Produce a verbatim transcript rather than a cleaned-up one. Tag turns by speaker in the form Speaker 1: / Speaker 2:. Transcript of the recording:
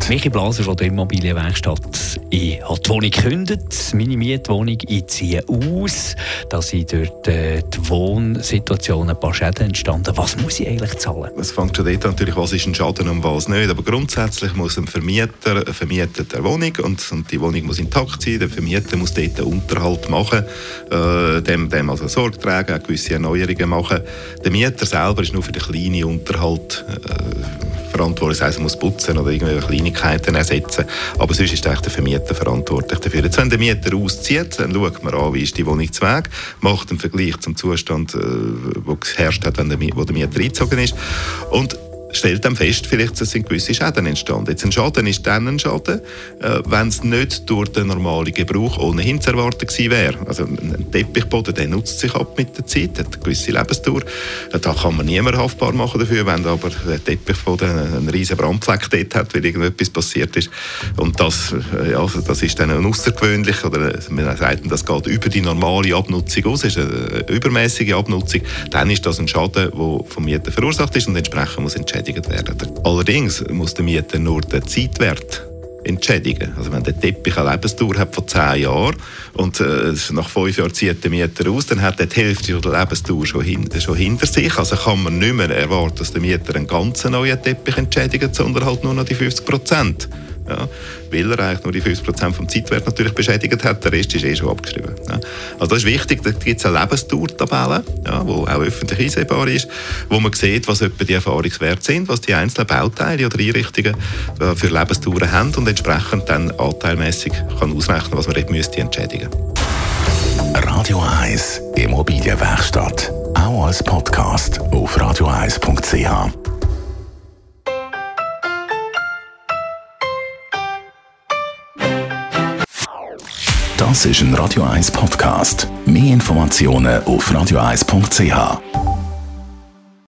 Speaker 1: Michi Blaser von der Immobilienwerkstatt. Ich habe die Wohnung gekündigt, meine Mietwohnung, ich ziehe aus. Da sind durch die Wohnsituation ein paar Schäden entstanden. Was muss ich eigentlich zahlen?
Speaker 2: Es fängt schon dort an, natürlich, was ist ein Schaden und was nicht. Aber grundsätzlich muss ein Vermieter vermieten der Wohnung und, und die Wohnung muss intakt sein. Der Vermieter muss dort einen Unterhalt machen, äh, dem, dem also Sorge tragen, auch gewisse Erneuerungen machen. Der Mieter selber ist nur für den kleinen Unterhalt äh, verantwortlich, das heisst, er muss putzen oder irgendwelche Kleinigkeiten ersetzen. Aber sonst ist eigentlich der Vermieter verantwortlich dafür. Jetzt, wenn der Mieter auszieht, dann schaut man an, wie ist die Wohnung zu Weg, macht einen Vergleich zum Zustand, äh, wo geherrscht hat, wenn der, wo der Mieter eingezogen ist. Und stellt dann fest, vielleicht sind gewisse Schäden entstanden. Jetzt ein Schaden ist dann ein Schaden, äh, wenn es nicht durch den normalen Gebrauch ohnehin zu erwarten gewesen wäre. Also ein Teppichboden, der nutzt sich ab mit der Zeit, hat eine gewisse Lebensdauer. Da kann man niemand haftbar machen dafür, wenn aber der Teppichboden einen riesen Brandfleck dort hat, weil irgendetwas passiert ist. Und das, äh, ja, das ist dann außergewöhnlich, oder man sagt, das geht über die normale Abnutzung aus, ist eine übermäßige Abnutzung. Dann ist das ein Schaden, der vom Mieter verursacht ist und entsprechend muss entschädigt werden. Allerdings muss der Mieter nur den Zeitwert entschädigen. Also wenn der Teppich eine Lebensdauer hat von zehn Jahren und äh, nach fünf Jahren zieht der Mieter aus, dann hat er die Hälfte der Lebensdauer schon, hin, schon hinter sich. Also kann man nicht mehr erwarten, dass der Mieter einen ganz neuen Teppich entschädigt, sondern halt nur noch die fünfzig Prozent. Ja, weil er eigentlich nur die fünfzig Prozent vom Zeitwert natürlich beschädigt hat, der Rest ist eh schon abgeschrieben. Ja. Also das ist wichtig, da gibt es eine Lebensdauertabelle, ja, die auch öffentlich einsehbar ist, wo man sieht, was etwa die Erfahrungswerte sind, was die einzelnen Bauteile oder Einrichtungen für Lebensdauern haben und entsprechend dann anteilmässig kann ausrechnen, was man dort müsste entschädigen.
Speaker 3: Radio eins Immobilienwerkstatt, auch als Podcast auf radio eins punkt c h. Das ist ein Radio eins Podcast. Mehr Informationen auf radio eins punkt c h.